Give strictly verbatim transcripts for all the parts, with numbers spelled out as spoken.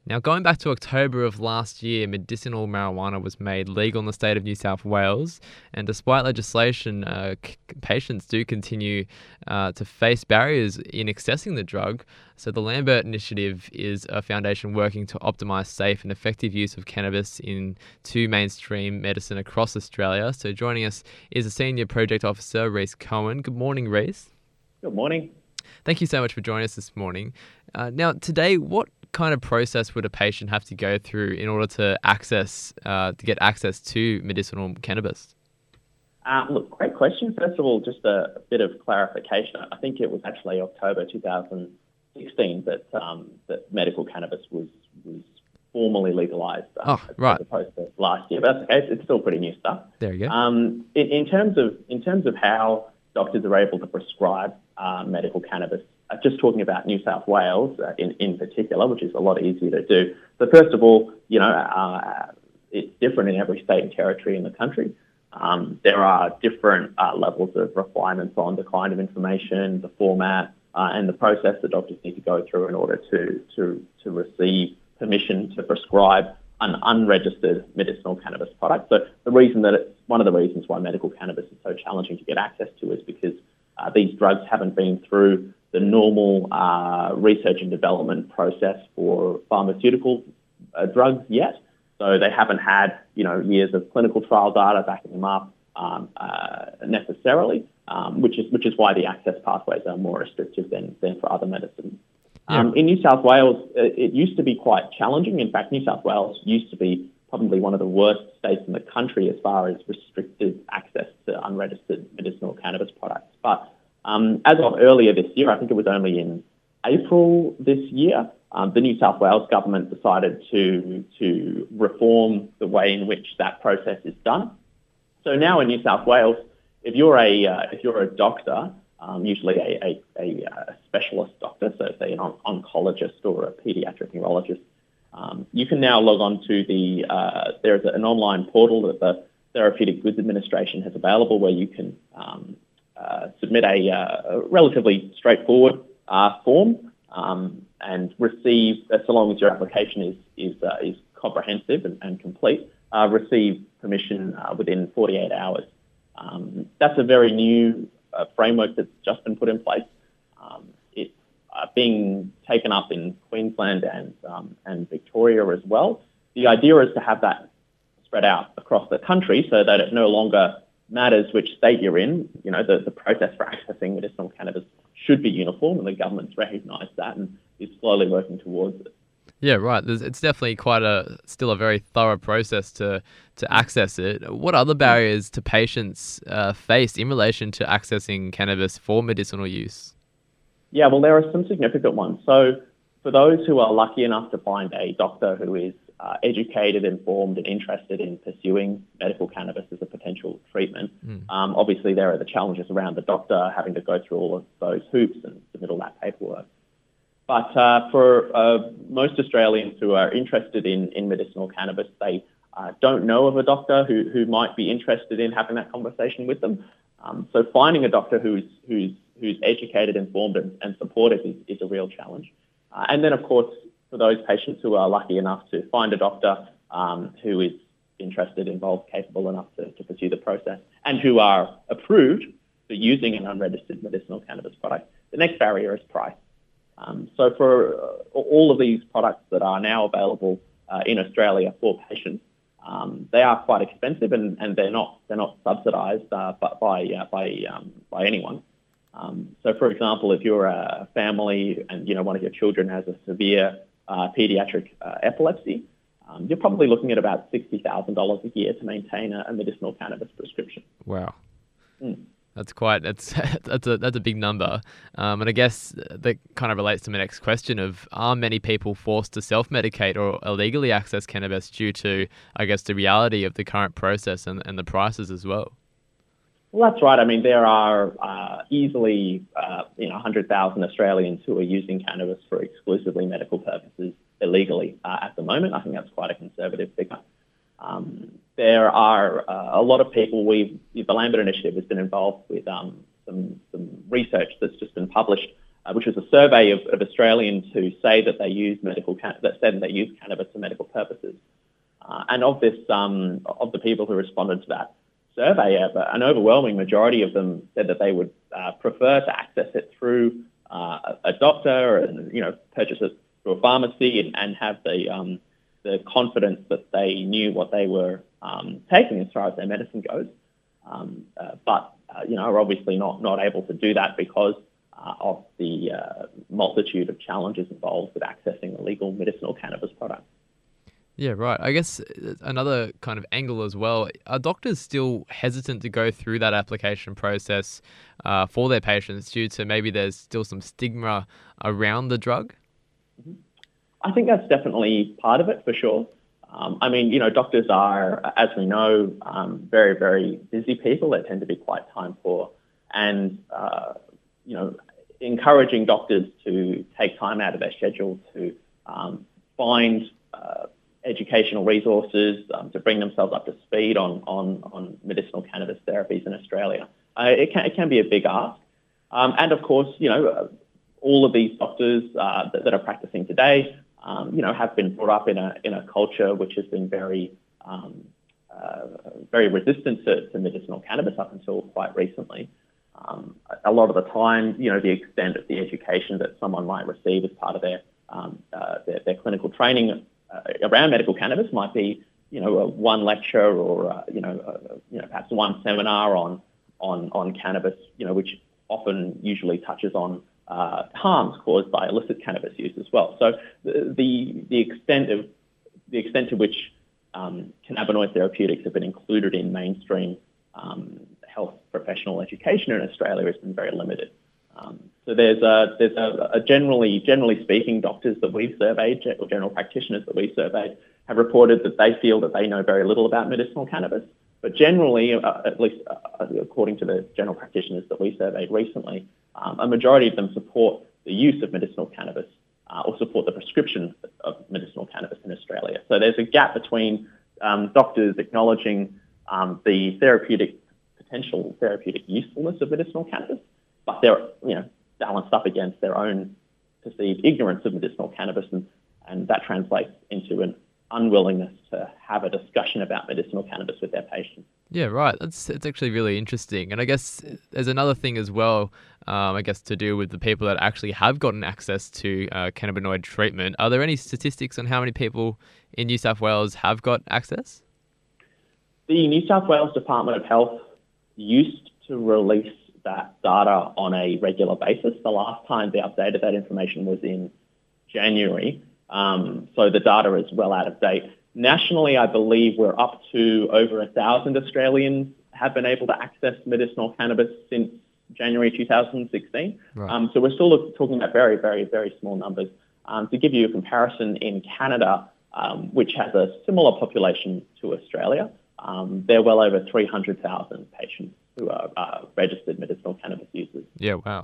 Now, going back to October of last year, medicinal marijuana was made legal in the state of New South Wales. And despite legislation, uh, c- patients do continue uh, to face barriers in accessing the drug. So the Lambert Initiative is a foundation working to optimise safe and effective use of cannabis in to mainstream medicine across Australia. So joining us is a Senior Project Officer, Reese Cohen. Good morning, Reese. Good morning. Thank you so much for joining us this morning. Uh, now, today, what kind of process would a patient have to go through in order to access, uh, to get access to medicinal cannabis? Um, look, great question. First of all, just a, a bit of clarification. I think it was actually October two thousand sixteen that um, that medical cannabis was was formally legalised. Um, Oh, right. As opposed to last year, but that's okay. It's still pretty new stuff. There you go. Um, in, in terms of in terms of how doctors are able to prescribe uh, medical cannabis, uh, just talking about New South Wales uh, in in particular, which is a lot easier to do. So first of all, you know, uh, it's different in every state and territory in the country. Um, there are different uh, levels of requirements on the kind of information, the format, uh, and the process that doctors need to go through in order to to to receive permission to prescribe an unregistered medicinal cannabis product. So the reason that it's one of the reasons why medical cannabis is so challenging to get access to is because uh, these drugs haven't been through the normal uh, research and development process for pharmaceutical uh, drugs yet. So they haven't had, you know, years of clinical trial data backing them up um, uh, necessarily, um, which is which is why the access pathways are more restrictive than than for other medicines. Yeah. Um, in New South Wales, it, it used to be quite challenging. In fact, New South Wales used to be probably one of the worst states in the country as far as restricted access to unregistered medicinal cannabis products. But um, as of earlier this year, I think it was only in April this year, um, the New South Wales government decided to to reform the way in which that process is done. So now in New South Wales, if you're a uh, if you're a doctor, um, usually a, a, a, a specialist doctor, so say an on- oncologist or a paediatric neurologist, um, you can now log on to the uh, there's an online portal that the Therapeutic Goods Administration has available where you can um, uh, submit a, uh, a relatively straightforward uh, form um, and receive, uh, so long as your application is is uh, is comprehensive and, and complete, uh, receive permission uh, within forty-eight hours. Um, that's a very new uh, framework that's just been put in place. Um, it's uh, being taken up in Queensland and um, and Victoria as well. The idea is to have that spread out across the country so that it no longer matters which state you're in. You know, the, the process for accessing medicinal cannabis should be uniform, and the government's recognised that and is slowly working towards it. Yeah, right. There's, it's definitely quite a still a very thorough process to to access it. What other barriers to patients uh, face in relation to accessing cannabis for medicinal use? Yeah, well, there are some significant ones. So for those who are lucky enough to find a doctor who is uh, educated, informed and interested in pursuing medical cannabis as a potential treatment, mm. um, obviously there are the challenges around the doctor having to go through all of those hoops and submit all that paperwork. But uh, for uh, most Australians who are interested in, in medicinal cannabis, they uh, don't know of a doctor who, who might be interested in having that conversation with them. Um, so finding a doctor who's who's who's educated, informed and, and supportive is, is a real challenge. Uh, and then, of course, for those patients who are lucky enough to find a doctor um, who is interested, involved, capable enough to, to pursue the process and who are approved for using an unregistered medicinal cannabis product, the next barrier is price. Um, so for uh, all of these products that are now available uh, in Australia for patients, um, they are quite expensive and, and they're not they're not subsidised uh, by by uh, by, um, by anyone. Um, so, for example, if you're a family and you know one of your children has a severe uh, paediatric uh, epilepsy, um, you're probably looking at about sixty thousand dollars a year to maintain a, a medicinal cannabis prescription. Wow. Mm. That's quite, that's, that's a, that's a big number. Um, and I guess that kind of relates to my next question of, are many people forced to self-medicate or illegally access cannabis due to, I guess, the reality of the current process and, and the prices as well? Well, that's right. I mean, there are uh, easily, uh, you know, one hundred thousand Australians who are using cannabis for exclusively medical purposes illegally uh, at the moment. I think that's quite a conservative figure. Um, there are uh, a lot of people, we the Lambert Initiative has been involved with um, some, some research that's just been published uh, which was a survey of, of Australians who say that they use medical can- that said that they use cannabis for medical purposes. Uh, and of this, um, of the people who responded to that survey, an overwhelming majority of them said that they would uh, prefer to access it through uh, a doctor, and you know, purchase it through a pharmacy, and, and have the um, the confidence that they knew what they were um, taking as far as their medicine goes. Um, uh, but uh, you know, are obviously not not able to do that because uh, of the uh, multitude of challenges involved with accessing the legal medicinal cannabis products. Yeah, right. I guess another kind of angle as well, are doctors still hesitant to go through that application process uh, for their patients due to maybe there's still some stigma around the drug? Mm-hmm. I think that's definitely part of it, for sure. Um, I mean, you know, doctors are, as we know, um, very, very busy people. They tend to be quite time poor. And, uh, you know, encouraging doctors to take time out of their schedule to um, find uh, educational resources, um, to bring themselves up to speed on, on, on medicinal cannabis therapies in Australia. Uh, it, can, it can be a big ask. Um, and of course, you know, uh, all of these doctors uh, that, that are practicing today, um, you know, have been brought up in a, in a culture which has been very, um, uh, very resistant to, to medicinal cannabis up until quite recently. Um, a lot of the time, you know, the extent of the education that someone might receive as part of their, um, uh, their, their clinical training Uh, around medical cannabis might be, you know, a one lecture or, uh, you know, uh, you know, perhaps one seminar on, on, on cannabis, you know, which often usually touches on uh, harms caused by illicit cannabis use as well. So the the, the extent of the extent to which um, cannabinoid therapeutics have been included in mainstream um, health professional education in Australia has been very limited. Um, so there's a, there's a, a generally, generally speaking, doctors that we've surveyed, or general practitioners that we've surveyed, have reported that they feel that they know very little about medicinal cannabis. But generally, uh, at least uh, according to the general practitioners that we surveyed recently, um, a majority of them support the use of medicinal cannabis uh, or support the prescription of medicinal cannabis in Australia. So there's a gap between um, doctors acknowledging um, the therapeutic potential, therapeutic usefulness of medicinal cannabis, but they're, you know, balanced up against their own perceived ignorance of medicinal cannabis, and, and that translates into an unwillingness to have a discussion about medicinal cannabis with their patients. Yeah, right. That's it's actually really interesting. And I guess there's another thing as well, um, I guess, to do with the people that actually have gotten access to uh, cannabinoid treatment. Are there any statistics on how many people in New South Wales have got access? The New South Wales Department of Health used to release that data on a regular basis. The last time they updated that information was in January, um, so the data is well out of date. Nationally, I believe we're up to over a thousand Australians have been able to access medicinal cannabis since January two thousand sixteen. Right. Um, so we're still talking about very, very, very small numbers. Um, to give you a comparison, in Canada, um, which has a similar population to Australia, um, they're well over three hundred thousand patients who are uh, registered medicinal cannabis users. Yeah, wow.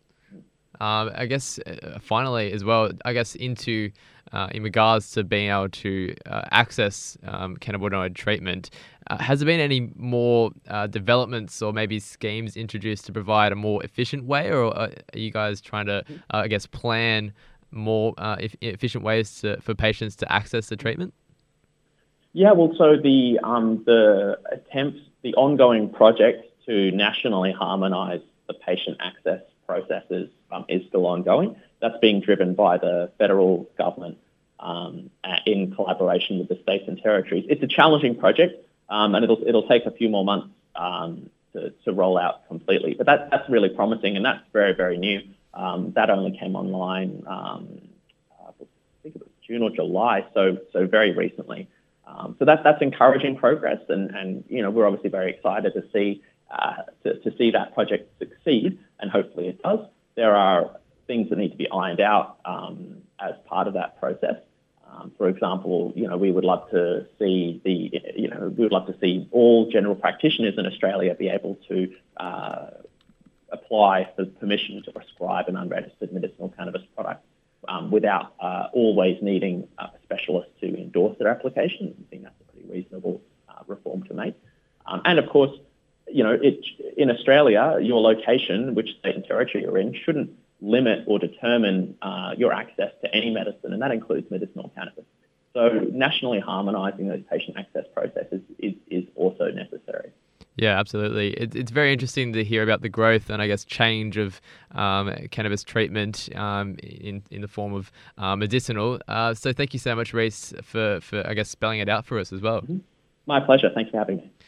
Um, I guess uh, finally as well, I guess into uh, in regards to being able to uh, access um, cannabinoid treatment, uh, has there been any more uh, developments or maybe schemes introduced to provide a more efficient way, or are you guys trying to, uh, I guess, plan more uh, e- efficient ways to, for patients to access the treatment? Yeah, well, so the um, the attempts, the ongoing project to nationally harmonise the patient access processes um, is still ongoing. That's being driven by the federal government um, in collaboration with the states and territories. It's a challenging project, um, and it'll it'll take a few more months um, to, to roll out completely. But that, that's really promising, and that's very, very new. Um, that only came online, um, I think it was June or July, so so very recently. Um, so that, that's encouraging progress, and, and you know, we're obviously very excited to see uh, to, to see that project succeed, and hopefully it does. There are things that need to be ironed out um, as part of that process. Um, for example, you know, we would love to see the, you know, we would love to see all general practitioners in Australia be able to uh, apply for permission to prescribe an unregistered medicinal cannabis product. Um, without uh, always needing a specialist to endorse their application. I think that's a pretty reasonable uh, reform to make. Um, and of course, you know, it, in Australia, your location, which state and territory you're in, shouldn't limit or determine uh, your access to any medicine, and that includes medicinal cannabis. So nationally harmonising those patient access processes is, is also necessary. Yeah, absolutely. It, it's very interesting to hear about the growth and I guess change of um, cannabis treatment um, in in the form of uh, medicinal. Uh, so thank you so much, Reece, for, for I guess spelling it out for us as well. Mm-hmm. My pleasure. Thanks for having me.